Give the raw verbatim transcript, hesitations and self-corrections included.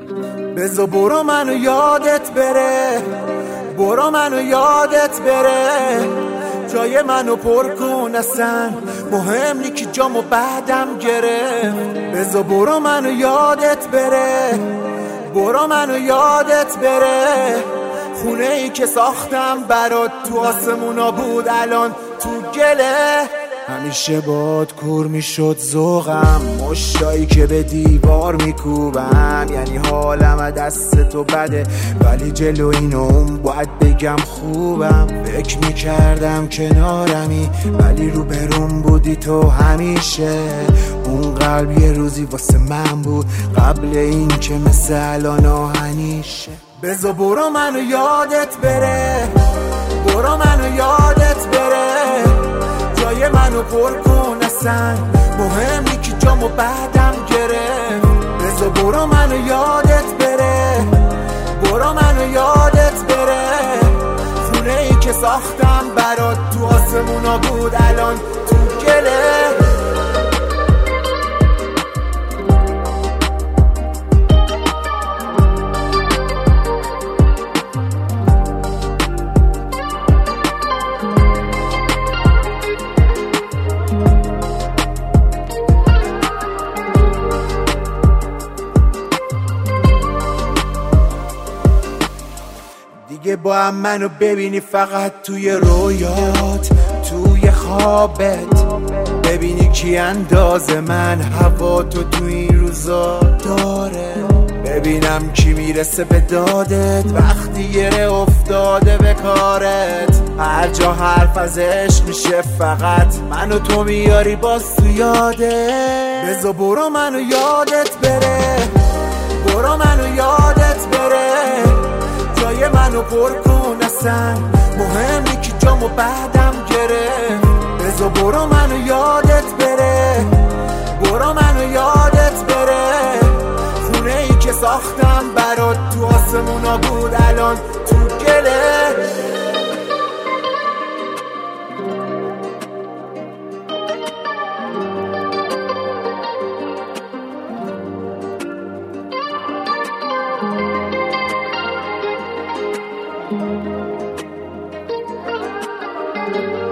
بزا برو منو یادت بره، برو منو یادت بره، جای منو پر کن اصلا مهم نی که جامو بعدم گرفت. بزا برو منو یادت بره، برو منو یادت بره، خونه ای که ساختم برات تو آسمونا بود الان تو گله. همیشه باد کور میشد ذوقم، مشتایی که به دیوار میکوبم، یعنی حالم دست تو بده ولی جلو اینو اون باید بگم خوبم. فکر میکردم کنارمی ولی رو برون بودی تو همیشه. اون قلب یه روزی واسه من بود قبل این که مثل الان آهنیشه. بزا برو منو یادت بره، برو منو یادت بره، جای منو پر کن اصلا مهم نی که جامو بعدم گرفت. بزا برو منو یادت بره، برو منو یادت بره، خونه ای که ساختم برات تو آسمونا بود الان تو گله. دیگه با هم منو ببینی فقط توی رویات، توی خوابت، ببینی کی انداز من هوا تو تو این روزا داره، ببینم کی میرسه به دادت وقتی گره افتاده به کارت. هر جا حرف از عشق میشه فقط منو تو میاری باز تو یاده. بزا برو منو یادت بره، برو منو یادت بره، جای منو پر کن اصلا مهم نی که جامو بعدم گرفت. بزا برو منو یادت بره، برو منو یادت بره، خونه ای که ساختم برات تو آسمونا بود الان تو گله. Thank you.